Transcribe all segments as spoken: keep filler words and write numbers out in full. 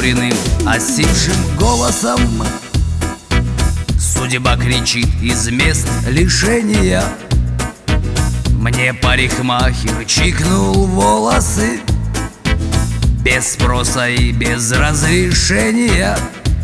прокуренным, осипшим голосом судьба кричит из мест лишения. Мне парикмахер чикнул волосы без спроса и без разрешения.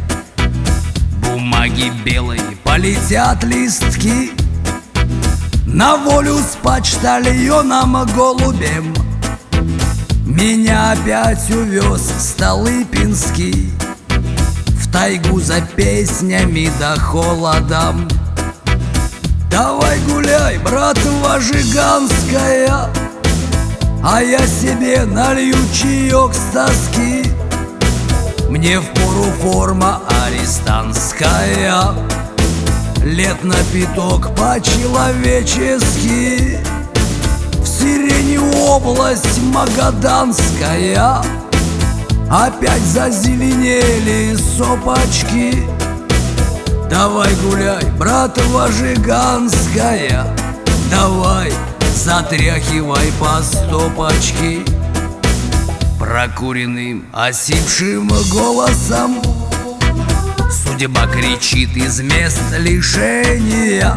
Бумаги белые, полетят листки на волю с почтальоном голубем. Меня опять увез Столыпинский в тайгу за песнями да холодом. Давай гуляй, братва жиганская, а я себе налью чаек с тоски. Мне впору форма арестантская, лет на пяток по-человечески. В сирени область магаданская, опять зазеленели сопочки. Давай гуляй, братва жиганская, давай затряхивай по стопочке. Прокуренным, осипшим голосом судьба кричит из мест лишения.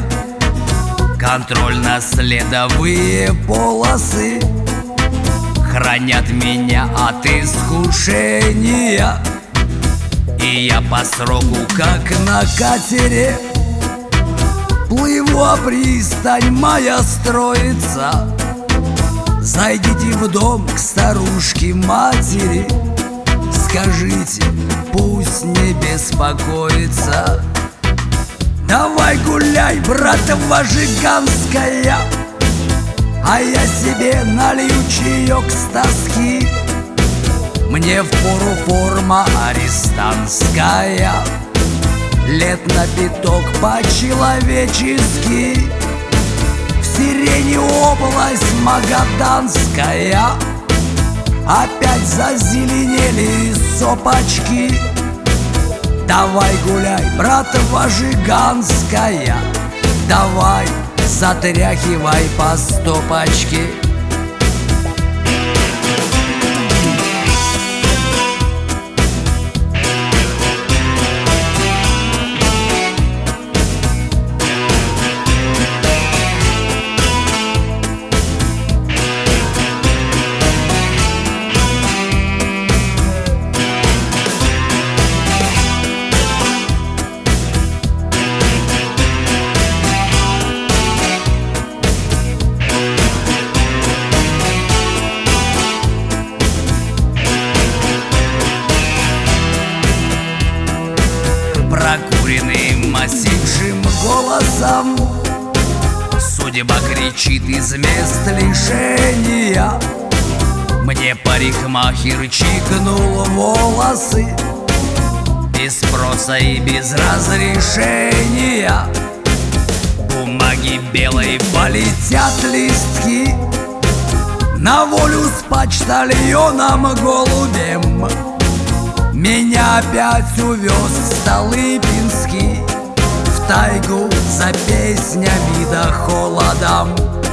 Контрольно-следовые полосы хранят меня от искушения. И я по сроку, как на катере, плыву, а пристань моя строится. Зайдите в дом к старушке-матери, скажите, пусть не беспокоится. Давай гуляй, братва жиганская, а я себе налью чаек с тоски. Мне впору форма арестантская, лет на пяток по-человечески. В сирени область магаданская, опять зазеленели сопочки. Давай гуляй, братва жиганская, давай затряхивай по стопочке. Прокуренным, осипшим голосом судьба кричит из мест лишения. Мне парикмахер чикнул волосы без спроса и без разрешения. Бумаги белой, полетят листки на волю с почтальоном голубем. Меня опять увез Столыпинский в тайгу за песнями да холодом.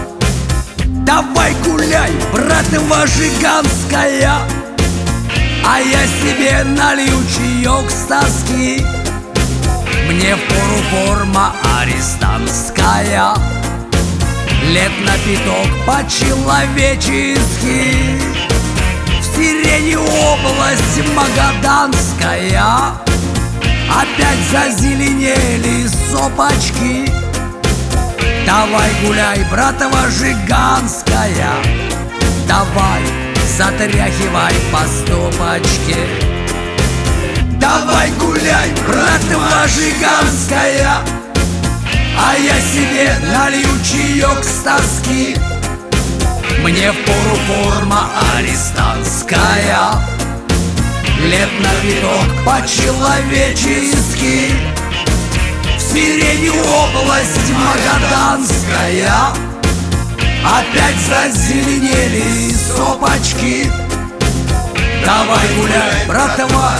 Давай гуляй, братва жиганская, а я себе налью чаек с тоски. Мне впору форма арестантская, лет на пяток по-человечески. В сирени область магаданская, опять зазеленели сопочки. Давай гуляй, братва жиганская, давай затряхивай по стопочке. Давай гуляй, братва жиганская, а я себе налью чаек с тоски. Мне впору форма арестантская, лет на пяток по-человечески. В сирени область магаданская, опять зазеленели сопочки. Давай гуляй, братва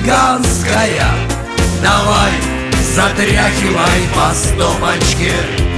жиганская, давай затряхивай по стопочке.